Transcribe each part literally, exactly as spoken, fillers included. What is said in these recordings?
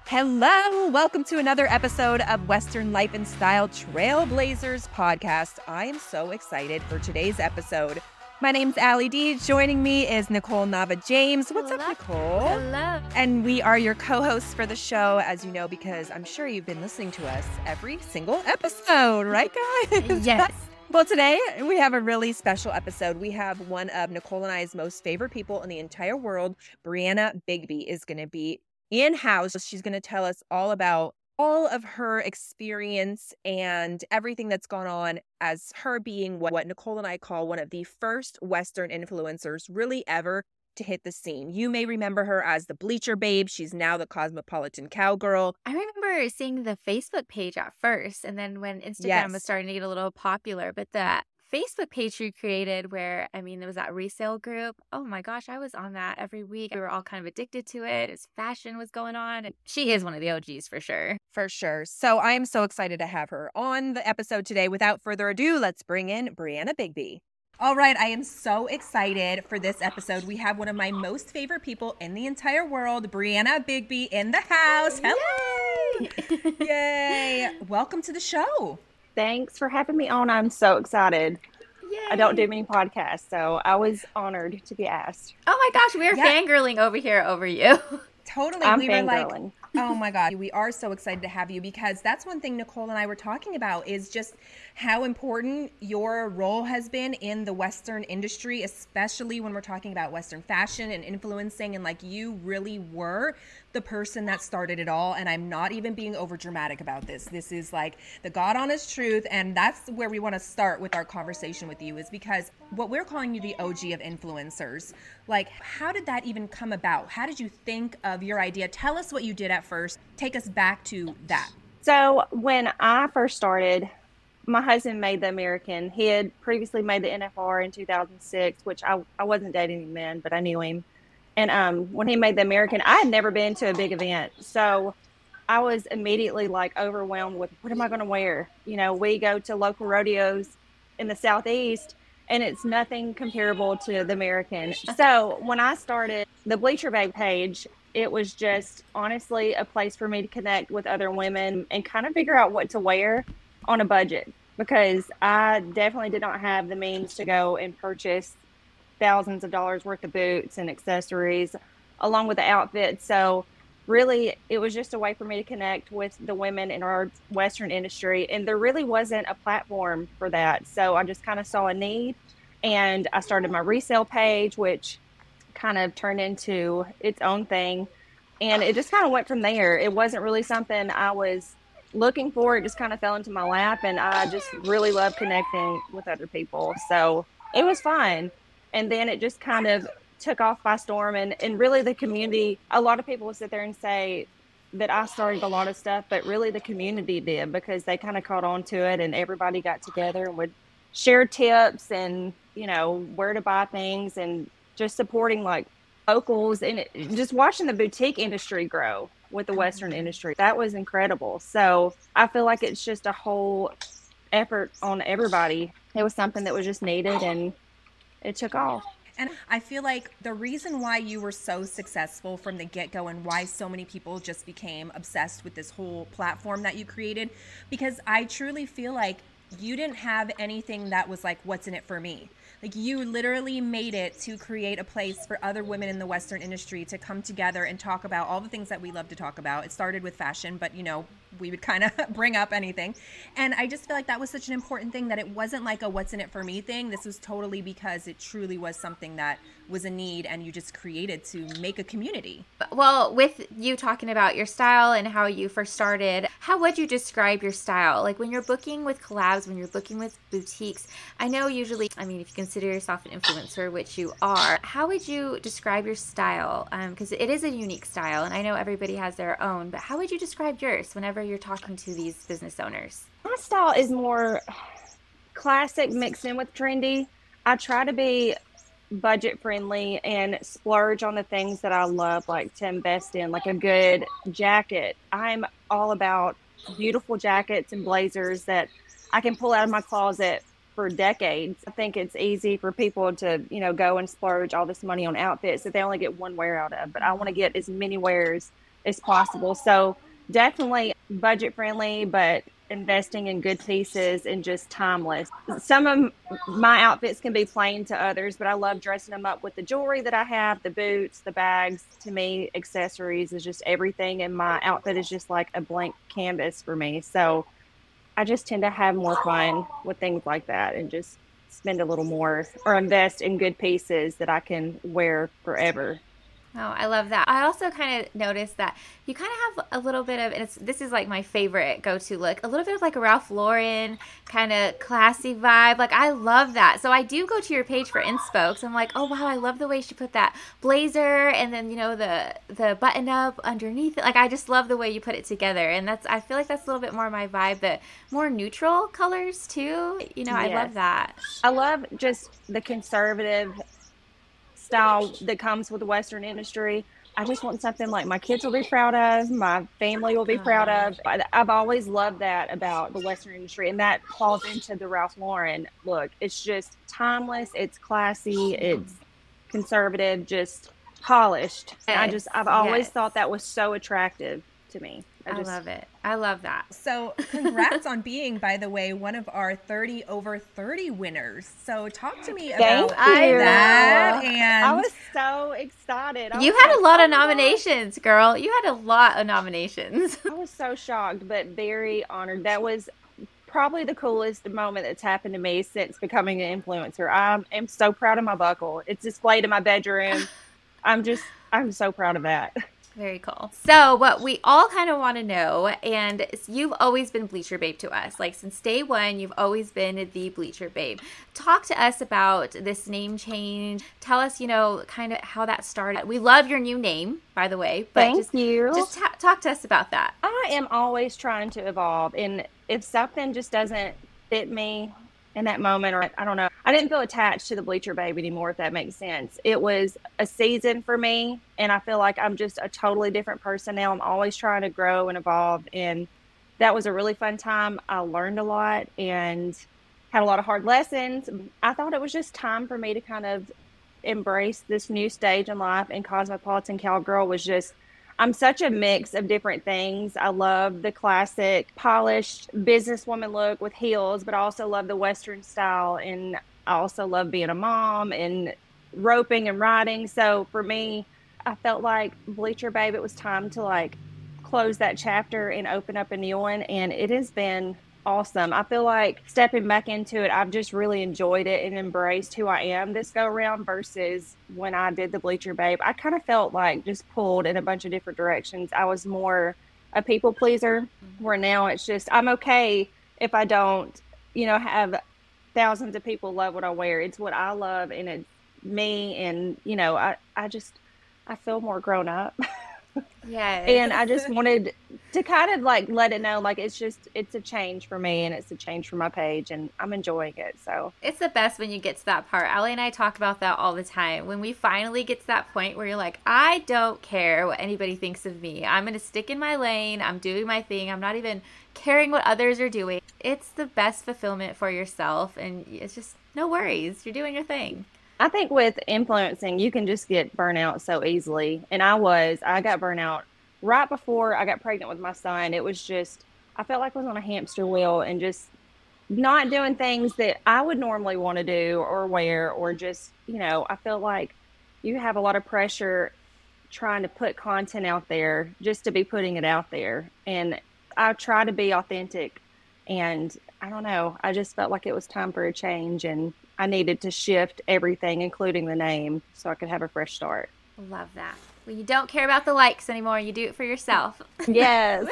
Hello, welcome to another episode of Western Life and Style Trailblazers podcast. I am so excited for today's episode. My name's Allie D. Joining me is Nicole Nava James. What's Hello. up, Nicole? Hello. And we are your co-hosts for the show, as you know, because I'm sure you've been listening to us every single episode, right, guys? Yes. Well, today we have a really special episode. We have one of Nicole and I's most favorite people in the entire world. Brianna Bigby is going to be in-house. She's going to tell us all about all of her experience and everything that's gone on as her being what, what Nicole and I call one of the first Western influencers really ever to hit the scene. You may remember her as the Bleacher Babe. She's now the Cosmopolitan Cowgirl. I remember seeing the Facebook page at first, and then when Instagram Yes. was starting to get a little popular, but that Facebook page you created where, I mean, there was that resale group. Oh my gosh, I was on that every week. We were all kind of addicted to it. As fashion was going on. And she is one of the O Gs for sure. For sure. So I am so excited to have her on the episode today. Without further ado, let's bring in Brianna Bigby. All right, I am so excited for this episode. We have one of my most favorite people in the entire world, Brianna Bigby, in the house. Hello! Yay! Yay! Welcome to the show. Thanks for having me on. I'm so excited. Yay. I don't do many podcasts, so I was honored to be asked. Oh my gosh, we're Yeah. fangirling over here over you. Totally. I'm we were like, fangirling. oh my God, we are so excited to have you because that's one thing Nicole and I were talking about is just how important your role has been in the Western industry, especially when we're talking about Western fashion and influencing. And like you really were the person that started it all. And I'm not even being over dramatic about this. This is like the God honest truth. And that's where we want to start with our conversation with you is because what we're calling you the O G of influencers. Like, how did that even come about? How did you think of your idea? Tell us what you did at first. Take us back to that. So when I first started, my husband made the American. He had previously made the N F R in two thousand six, which I, I wasn't dating him then, but I knew him. And um, when he made the American, I had never been to a big event. So I was immediately like overwhelmed with what am I going to wear? You know, we go to local rodeos in the Southeast and it's nothing comparable to the American. So when I started the Bleacher Babe page, it was just honestly a place for me to connect with other women and kind of figure out what to wear on a budget because I definitely did not have the means to go and purchase thousands of dollars worth of boots and accessories along with the outfit. So really it was just a way for me to connect with the women in our Western industry. And there really wasn't a platform for that. So I just kind of saw a need and I started my resale page, which kind of turned into its own thing. And it just kind of went from there. It wasn't really something I was looking for. It just kind of fell into my lap and I just really love connecting with other people. So it was fun. And then it just kind of took off by storm. And, and really the community, a lot of people will sit there and say that I started a lot of stuff, but really the community did because they kind of caught on to it and everybody got together and would share tips and, you know, where to buy things and just supporting like locals and it, just watching the boutique industry grow with the Western industry. That was incredible. So I feel like it's just a whole effort on everybody. It was something that was just needed and it took off. And I feel like the reason why you were so successful from the get-go and why so many people just became obsessed with this whole platform that you created, because I truly feel like you didn't have anything that was like, what's in it for me? Like you literally made it to create a place for other women in the Western industry to come together and talk about all the things that we love to talk about. It started with fashion, but you know, we would kind of bring up anything. And I just feel like that was such an important thing that it wasn't like a what's in it for me thing. This was totally because it truly was something that was a need and you just created to make a community. Well, with you talking about your style and how you first started, how would you describe your style? Like when you're booking with collabs, when you're booking with boutiques, I know usually, I mean, if you consider yourself an influencer, which you are, how would you describe your style? Because um, it is a unique style and I know everybody has their own, but how would you describe yours whenever you're talking to these business owners? My style is more classic mixed in with trendy. I try to be budget friendly and splurge on the things that I love, like to invest in, like a good jacket. I'm all about beautiful jackets and blazers that I can pull out of my closet for decades. I think it's easy for people to, you know, go and splurge all this money on outfits that they only get one wear out of, but I want to get as many wears as possible. So definitely budget friendly, but investing in good pieces and just timeless. Some of my outfits can be plain to others, but I love dressing them up with the jewelry that I have, the boots, the bags. To me, accessories is just everything, and my outfit is just like a blank canvas for me. So I just tend to have more fun with things like that and just spend a little more or invest in good pieces that I can wear forever. Oh, I love that. I also kind of noticed that you kind of have a little bit of, and it's, this is like my favorite go-to look, a little bit of like a Ralph Lauren kind of classy vibe. Like, I love that. So I do go to your page for inspo because I'm like, oh, wow, I love the way she put that blazer and then, you know, the the button up underneath it. Like, I just love the way you put it together. And that's, I feel like that's a little bit more my vibe, the more neutral colors too. You know, I Yes. love that. I love just the conservative style that comes with the Western industry. I just want something like my kids will be proud of, my family will be proud of. I- I've always loved that about the Western industry, and that falls into the Ralph Lauren look. It's just timeless, it's classy, it's conservative, just polished. And I just, I've always Yes. thought that was so attractive to me. I, just, love it. I love that. So congrats on being, by the way, one of our thirty over thirty winners. So talk to me Thank about you. that. I And was so excited. I You was had like, a lot "Oh of my gosh." nominations, girl. You had a lot of nominations. I was so shocked, but very honored. That was probably the coolest moment that's happened to me since becoming an influencer. I am so proud of my buckle. It's displayed in my bedroom. I'm just, I'm so proud of that. Very cool. So what we all kind of want to know, and you've always been Bleacher Babe to us. Like since day one, you've always been the Bleacher Babe. Talk to us about this name change. Tell us, you know, kind of how that started. We love your new name, by the way. But Thank just, you. Just ta- talk to us about that. I am always trying to evolve. And if something just doesn't fit me in that moment, or I don't know, I didn't feel attached to the Bleacher Babe anymore, if that makes sense. It was a season for me, and I feel like I'm just a totally different person now. I'm always trying to grow and evolve, and that was a really fun time. I learned a lot and had a lot of hard lessons. I thought it was just time for me to kind of embrace this new stage in life, and Cosmopolitan Cowgirl was just, I'm such a mix of different things. I love the classic polished businesswoman look with heels, but I also love the Western style. And I also love being a mom and roping and riding. So for me, I felt like Bleacher Babe, it was time to like close that chapter and open up a new one. And it has been awesome. I feel like stepping back into it, I've just really enjoyed it and embraced who I am this go around versus when I did the Bleacher Babe. I kind of felt like just pulled in a bunch of different directions. I was more a people pleaser, where now it's just, I'm okay if I don't, you know, have thousands of people love what I wear. It's what I love, and it's me. And, you know, I, I just, I feel more grown up. Yes. And I just wanted to kind of like let it know, like, it's just, it's a change for me, and it's a change for my page, and I'm enjoying it. So It's the best when you get to that part. Allie and I talk about that all the time. When we finally get to that point where you're like, I don't care what anybody thinks of me. I'm going to stick in my lane. I'm doing my thing. I'm not even caring what others are doing. It's the best fulfillment for yourself. And it's just no worries. You're doing your thing. I think with influencing, you can just get burnout so easily. And I was, I got burnout right before I got pregnant with my son. It was just, I felt like I was on a hamster wheel and just not doing things that I would normally want to do or wear, or just, you know, I feel like you have a lot of pressure trying to put content out there just to be putting it out there. And I try to be authentic, and I don't know, I just felt like it was time for a change, and I needed to shift everything, including the name, so I could have a fresh start. Love that. When you don't care about the likes anymore, you do it for yourself. Yes.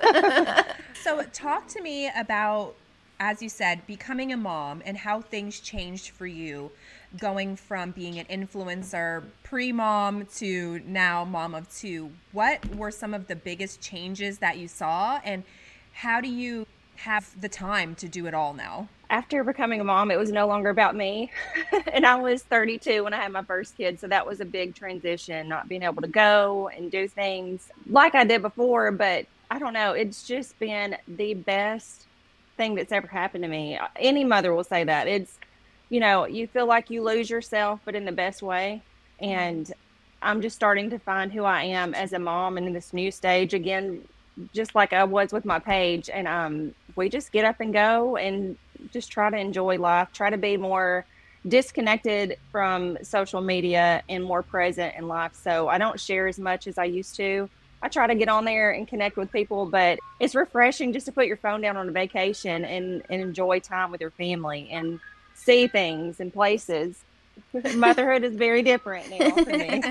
so talk to me about, as you said, becoming a mom and how things changed for you going from being an influencer pre-mom to now mom of two. What were some of the biggest changes that you saw, and how do you have the time to do it all now? After becoming a mom, it was no longer about me. And I was thirty-two when I had my first kid. So that was a big transition, not being able to go and do things like I did before. But I don't know, it's just been the best thing that's ever happened to me. Any mother will say that. It's, you know, you feel like you lose yourself, but in the best way. And I'm just starting to find who I am as a mom and in this new stage again, just like I was with my page. And um, we just get up and go and just try to enjoy life, try to be more disconnected from social media and more present in life. So I don't share as much as I used to. I try to get on there and connect with people, but it's refreshing just to put your phone down on a vacation and, and enjoy time with your family and see things and places. Motherhood is very different now for me.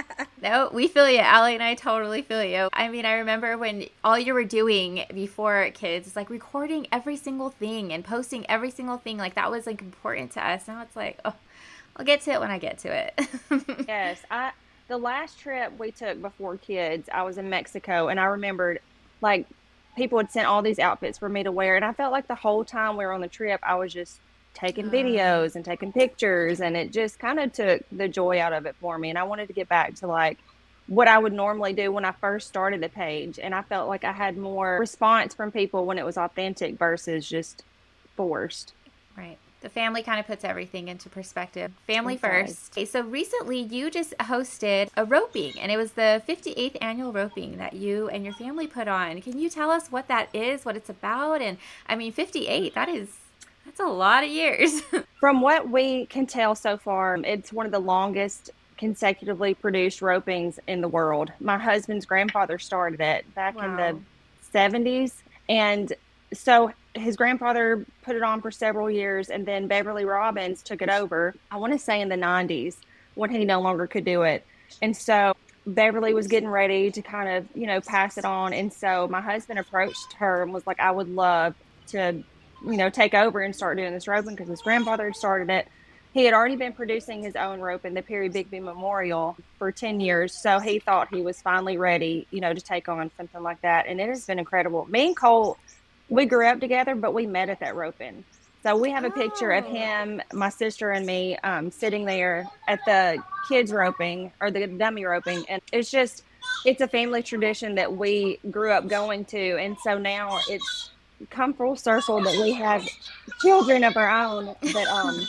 No, we feel you. Allie and I totally feel you. I mean, I remember when all you were doing before kids is like recording every single thing and posting every single thing. Like that was like important to us. Now it's like, oh, I'll get to it when I get to it. Yes. I, the last trip we took before kids, I was in Mexico, and I remembered like people had sent all these outfits for me to wear. And I felt like the whole time we were on the trip, I was just taking videos and taking pictures, and it just kind of took the joy out of it for me. And I wanted to get back to like what I would normally do when I first started the page. And I felt like I had more response from people when it was authentic versus just forced. Right. The family kind of puts everything into perspective. Family Okay. first. Okay, so recently you just hosted a roping, and it was the fifty-eighth annual roping that you and your family put on. Can you tell us what that is, what it's about? And I mean, fifty-eight, that is, that's a lot of years. From what we can tell so far, it's one of the longest consecutively produced ropings in the world. My husband's grandfather started it back in Wow. the seventies. And so his grandfather put it on for several years, and then Beverly Robbins took it over, I want to say in the nineties, when he no longer could do it. And so Beverly was getting ready to kind of, you know, pass it on. And so my husband approached her and was like, I would love to, you know, take over and start doing this roping, because his grandfather had started it. He had already been producing his own rope in the Perry Bigby Memorial for ten years. So he thought he was finally ready, you know, to take on something like that. And it has been incredible. Me and Cole, we grew up together, but we met at that roping. So we have a picture of Oh. him, my sister and me, um, sitting there at the kids roping, or the dummy roping. And it's just, it's a family tradition that we grew up going to. And so now it's come full circle that we have children of our own that um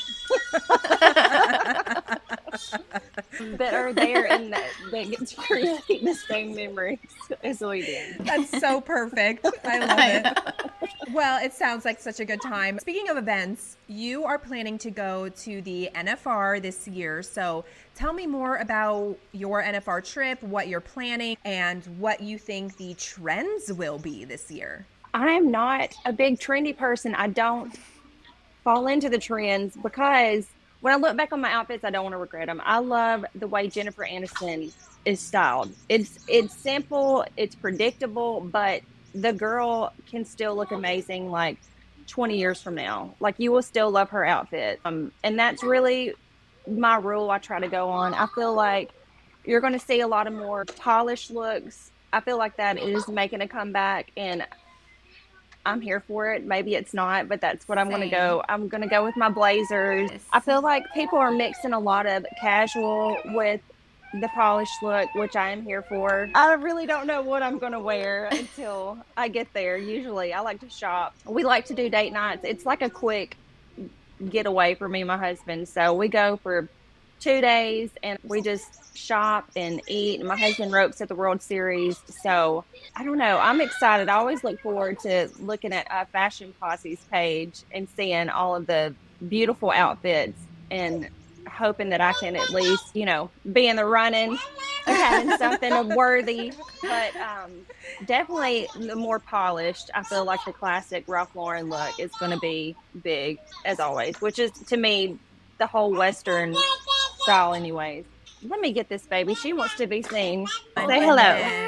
that are there and that, that get to create the same memories as we did. That's so perfect. I love it. Well, it sounds like such a good time. Speaking of events, you are planning to go to the N F R this year. So tell me more about your N F R trip, what you're planning, and what you think the trends will be this year. I am not a big trendy person. I don't fall into the trends because when I look back on my outfits, I don't want to regret them. I love the way Jennifer Aniston is styled. It's it's simple, it's predictable, but the girl can still look amazing like twenty years from now. Like you will still love her outfit. Um, and that's really my rule I try to go on. I feel like you're going to see a lot of more polished looks. I feel like that is making a comeback, and I'm here for it. Maybe it's not, but that's what I'm going to go. I'm going to go with my blazers. Yes. I feel like people are mixing a lot of casual with the polished look, which I am here for. I really don't know what I'm going to wear until I get there. Usually I like to shop. We like to do date nights. It's like a quick getaway for me and my husband. So we go for two days and we just shop and eat. My husband ropes at the World Series. So I don't know. I'm excited. I always look forward to looking at uh, Fashion Posse's page and seeing all of the beautiful outfits and hoping that I can at least, you know, be in the running of having something worthy. But um, definitely the more polished, I feel like the classic Ralph Lauren look is going to be big as always, which is to me the whole Western style anyways. Let me get this baby. She wants to be seen. Oh, Say hello.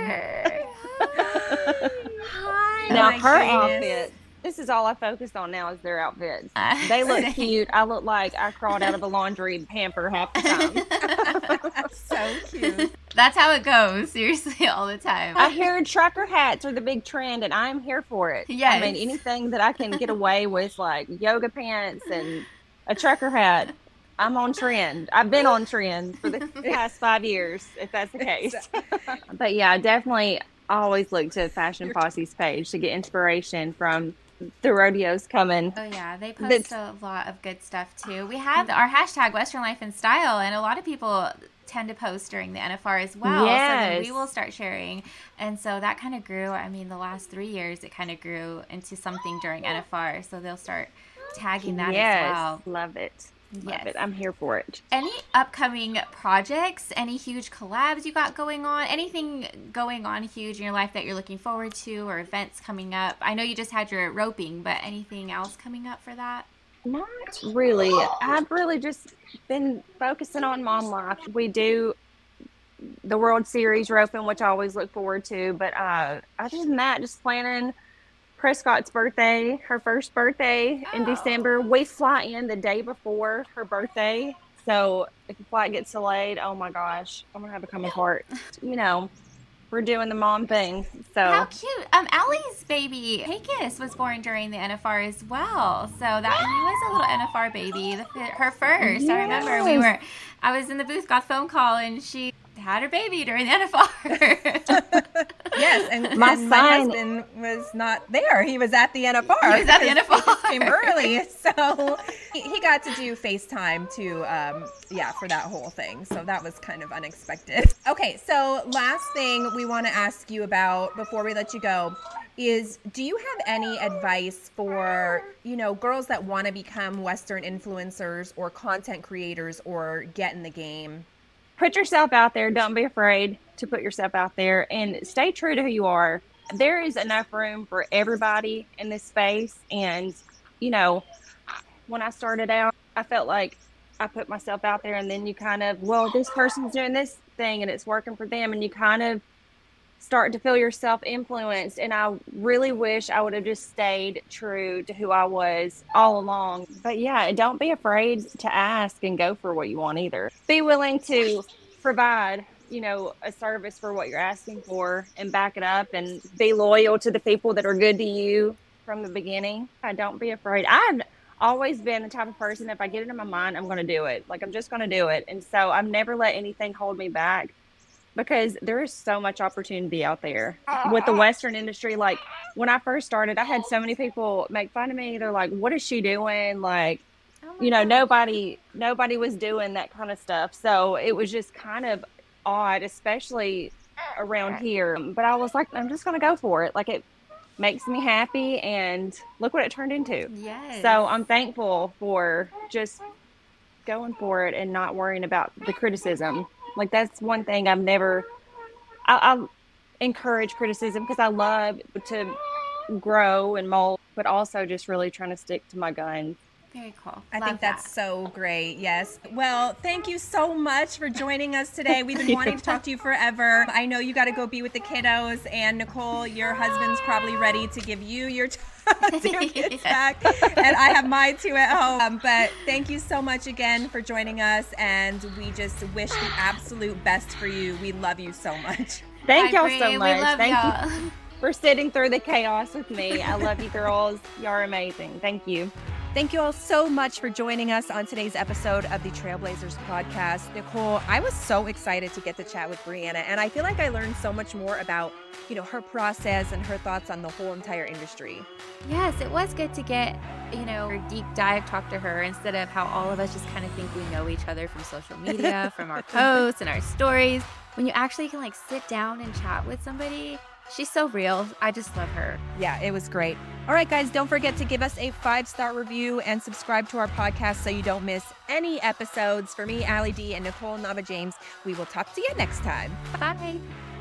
Hi. Now my her goodness. outfit. This is all I focus on now is their outfits. They look cute. I look like I crawled out of a laundry hamper half the time. So cute. That's how it goes, seriously, all the time. I hear trucker hats are the big trend, and I'm here for it. Yes. I mean, anything that I can get away with, like yoga pants and a trucker hat, I'm on trend. I've been on trend for the past five years, if that's the case. But yeah, definitely always look to Fashion Posse's page to get inspiration from the rodeos coming. Oh yeah, they post That's- a lot of good stuff too. We have our hashtag Western Life and Style, and a lot of people tend to post during the N F R as well. Yes. So then we will start sharing. And so that kind of grew. I mean, the last three years, it kind of grew into something during N F R. So they'll start tagging that yes. as well. Love it. Love Yes. it. I'm here for it. Any upcoming projects, any huge collabs you got going on, anything going on huge in your life that you're looking forward to, or events coming up? I know you just had your roping, but anything else coming up for that? Not really. I've really just been focusing on mom life. We do the World Series roping, which I always look forward to. But uh, other than that, just planning Prescott's birthday, her first birthday in Oh. December. We fly in the day before her birthday. So if the flight gets delayed, oh my gosh, I'm going to have to come apart. You know, we're doing the mom thing. So How cute. Um, Allie's baby, Pecos, was born during the N F R as well. So that he was a little N F R baby, the, her first. I remember we Yes. were, I was in the booth, got a phone call, and she had her baby during the N F R. Yes, and My and my son- husband was not there. He was at the N F R. He was at the N F R. He came early, so he, he got to do FaceTime too. Um, yeah, for that whole thing. So that was kind of unexpected. Okay, so last thing we want to ask you about before we let you go is, do you have any advice for, you know, girls that want to become Western influencers or content creators or get in the game? Put yourself out there. Don't be afraid to put yourself out there and stay true to who you are. There is enough room for everybody in this space. And, you know, when I started out, I felt like I put myself out there and then you kind of, well, this person's doing this thing and it's working for them. And you kind of start to feel yourself influenced. And I really wish I would have just stayed true to who I was all along. But yeah, don't be afraid to ask and go for what you want either. Be willing to provide, you know, a service for what you're asking for and back it up, and be loyal to the people that are good to you from the beginning. I don't be afraid. I've always been the type of person, if I get it in my mind, I'm going to do it. Like, I'm just going to do it. And so I've never let anything hold me back, because there is so much opportunity out there with the Western industry. Like, when I first started, I had so many people make fun of me. They're like, what is she doing? Like, Oh my you know, God. nobody, nobody was doing that kind of stuff. So it was just kind of odd, especially around here. But I was like, I'm just going to go for it. Like, it makes me happy, and look what it turned into. Yes. So I'm thankful for just going for it and not worrying about the criticism. Like, that's one thing I've never, I, I encourage criticism because I love to grow and mold, but also just really trying to stick to my guns. Very cool. I Love think that's that. so great. Yes. Well, thank you so much for joining us today. We've been wanting to talk to you forever. I know you got to go be with the kiddos, and Nicole, your husband's probably ready to give you your t- your kids back, and I have mine too at home. Um, but thank you so much again for joining us, and we just wish the absolute best for you. We love you so much. Thank Bye, y'all Bree. so We much. love Thank y'all. you for sitting through the chaos with me. I love you girls. Y'all are amazing. Thank you. Thank you all so much for joining us on today's episode of the Trailblazers podcast. Nicole, I was so excited to get to chat with Brianna, and I feel like I learned so much more about, you know, her process and her thoughts on the whole entire industry. Yes, it was good to get, you know, a deep dive talk to her instead of how all of us just kind of think we know each other from social media, from our posts and our stories. When you actually can like sit down and chat with somebody, she's so real. I just love her. Yeah, it was great. All right, guys, don't forget to give us a five-star review and subscribe to our podcast so you don't miss any episodes. For me, Allie D, and Nicole Nava James, we will talk to you next time. Bye.